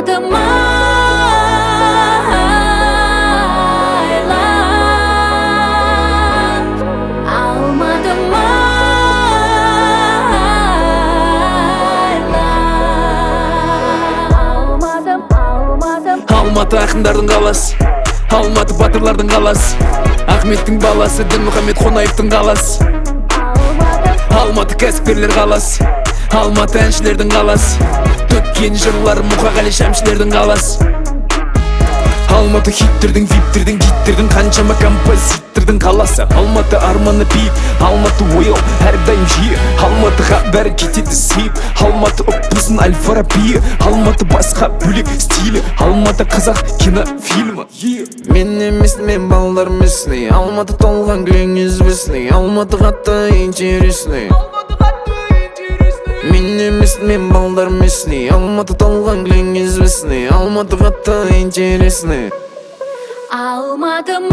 Almadım aylar, almadım aylar. Алматы ақындардың қаласы, Алматы батырлардың қаласы, Ахметтің баласы, Дінмұхаммед Қонаевтың қаласы. Алматы кәсіпкерлер қаласы, Алматы әншілердің қаласы, төккен жырлар Мұқағали шәмшілердің қаласы. Алматы хиттердің, виптердің, гиттердің, қаншама композиттердің қаласы. Алматы арманы биік, Алматы ояу, әрдайым жиі, Алматыға бәрі кетеді сейіп. Алматы ұппызын Аль-Фараби, Алматы басқа бөлек стилі, Алматы қазақ кинофильмі. Мен емес, мен балдар местный, Алматы толған гүлің известный, Алматы қатты интересный. Мен емес, мен балдар местный, Алматы толған гүлің известный, Алматы қатты интересный. Almadım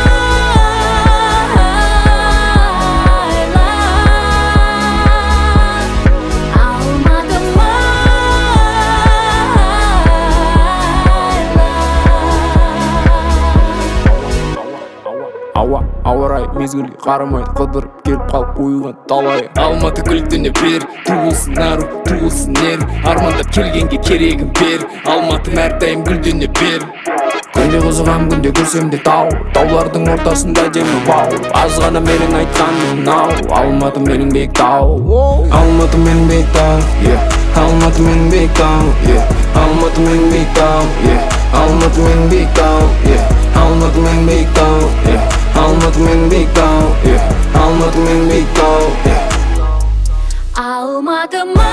Ауа рай мезгілге қарамай қыдырып келіп қалып қойған талай. Алматы гүлдене бер, туылсын ару, туылсын ер, армандап келгенге керегін бер. Алматым әрдайым гүлдене бер. Күнде қызығам, күнде көрсем де тау, таулардың ортасында демі бау. Аз ғана менің айтқаным нау, Алматы менің бек тау. Алматы менің бек тау, Алматы менің бек тау, Алматы менің бек тау, Алматы менің бек тау, Алматы менің бек тау, Алматы менің бек тау, Алматы менің бек тау. Almadım